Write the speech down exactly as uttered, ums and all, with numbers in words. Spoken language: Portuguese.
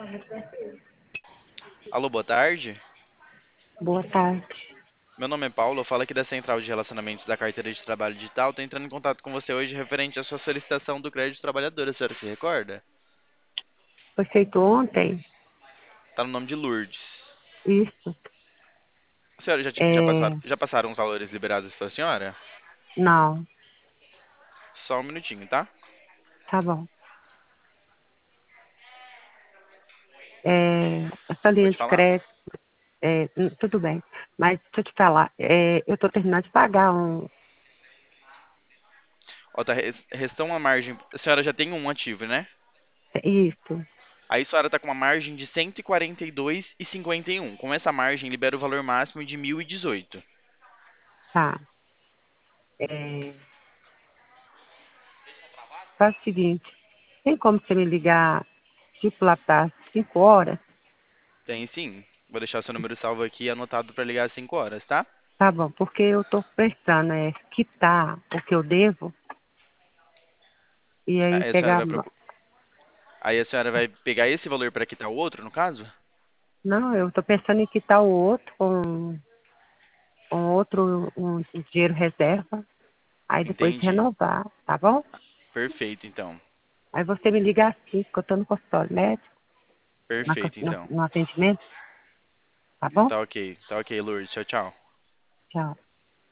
Alô, boa tarde. Boa tarde. Meu nome é Paulo, eu falo aqui da Central de Relacionamentos da Carteira de Trabalho Digital. Tô entrando em contato com você hoje referente à sua solicitação do crédito trabalhador, a senhora se recorda? Foi feito ontem? Tá no nome de Lourdes. Isso. A senhora já, ti- já, passaram, É, já passaram os valores liberados para a senhora? não, Só um minutinho, tá? tá bom. É, essa linha Pode de falar. crédito, é, hum, tudo bem. Mas deixa eu te falar, é, eu estou terminando de pagar um. Ó, tá, res- restou uma margem. A senhora já tem um ativo, né? Isso, Aí a senhora tá com uma margem de cento e quarenta e dois e cinquenta e um. Com essa margem, libera o valor máximo de mil e dezoito. tá. É, faz o seguinte, tem como você me ligar, tipo lá para cinco horas? Tem sim. Vou deixar seu número salvo aqui anotado para ligar às cinco horas, tá? Tá bom, porque eu estou precisando é, quitar o que eu devo e aí Aí a senhora pegar. vai procu- Aí a senhora vai pegar esse valor para quitar o outro, no caso? Não, eu estou pensando em quitar o outro com, com outro um dinheiro reserva. Aí depois Entendi. renovar, tá bom? Perfeito, então. Aí você me liga assim, porque eu tô no consultório médico, na cons- Perfeito, no, então. no atendimento, tá bom? Tá ok. Tá ok, Lourdes. Tchau, tchau. Tchau.